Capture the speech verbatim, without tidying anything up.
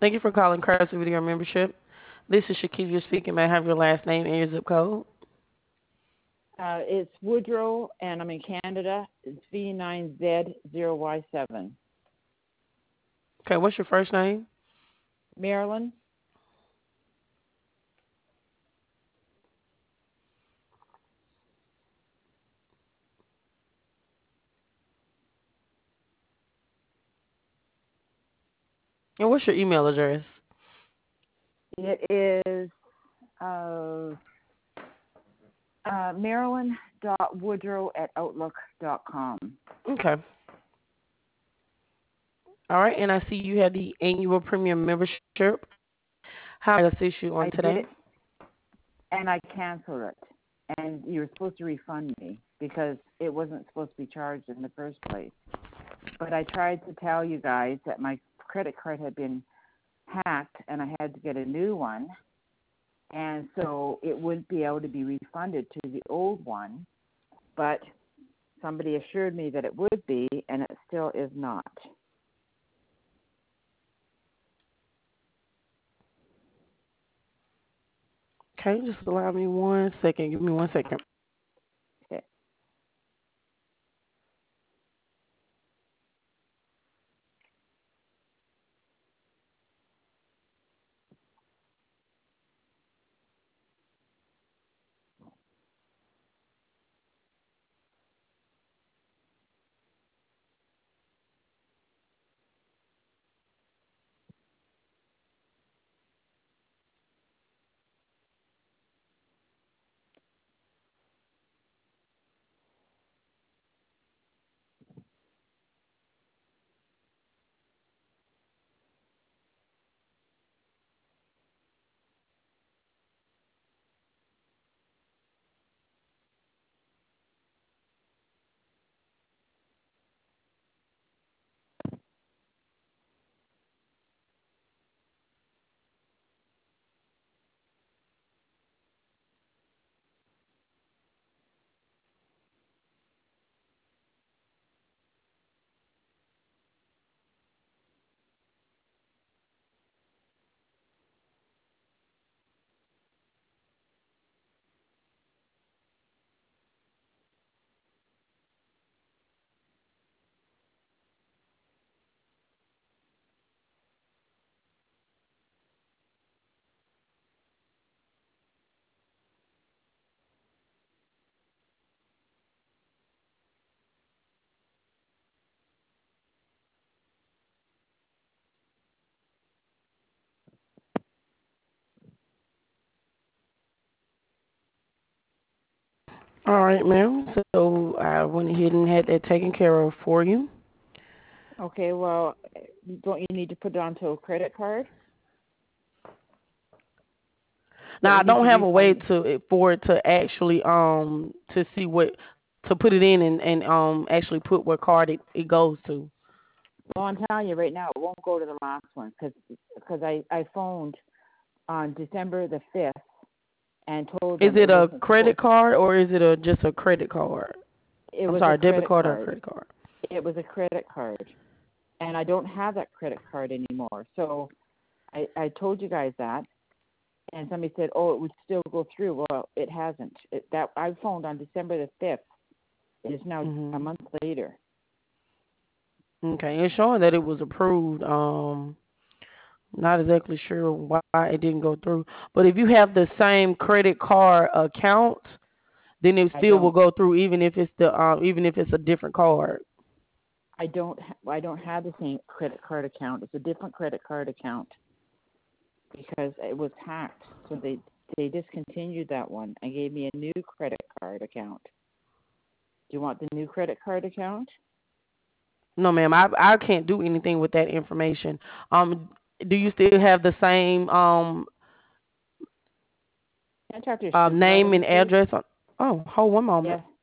Thank you for calling Craftsy Video Membership. This is Shakivia speaking. May I have your last name and your zip code? Uh, it's Woodrow, and I'm in Canada. It's V nine Z zero Y seven. Okay, what's your first name? Marilyn. And what's your email address? It is uh, uh, Marilyn dot Woodrow at outlook dot com. Okay. All right, and I see you have the annual premium membership. How can I assist you on I today? did, and I canceled it. And you were supposed to refund me because it wasn't supposed to be charged in the first place. But I tried to tell you guys that my credit card had been hacked and I had to get a new one. And so it wouldn't be able to be refunded to the old one. But somebody assured me that it would be, and it still is not. Okay, just allow me one second. Give me one second. Okay. All right, ma'am. So I went ahead and had that taken care of for you. Okay, well, don't you need to put it onto a credit card? Now Don't I you need don't to have a way refund? to for it to actually um to see what to put it in and, and um actually put what card it, it goes to. Well, I'm telling you right now, it won't go to the last one because I, I phoned on December the fifth and told Is them it it a wasn't credit supposed. card or is it a just a credit card? It I'm was a sorry, debit credit card or a card. credit card? It was a credit card, and I don't have that credit card anymore. So I, I told you guys that, and somebody said, "Oh, it would still go through." Well, it hasn't. It, that I phoned on December the fifth. It is now a Mhm. month later. Okay, it's showing that it was approved. Um, not exactly sure why it didn't go through, but if you have the same credit card account, then it I still will don't. go through even if it's the uh, even if it's a different card. I don't. ha- I don't have the same credit card account. It's a different credit card account because it was hacked. So they they discontinued that one and gave me a new credit card account. Do you want the new credit card account? No, ma'am, I I can't do anything with that information. Um, do you still have the same um Can I talk to your uh, name supervisor, and please? address? On, oh, hold one Yes. moment.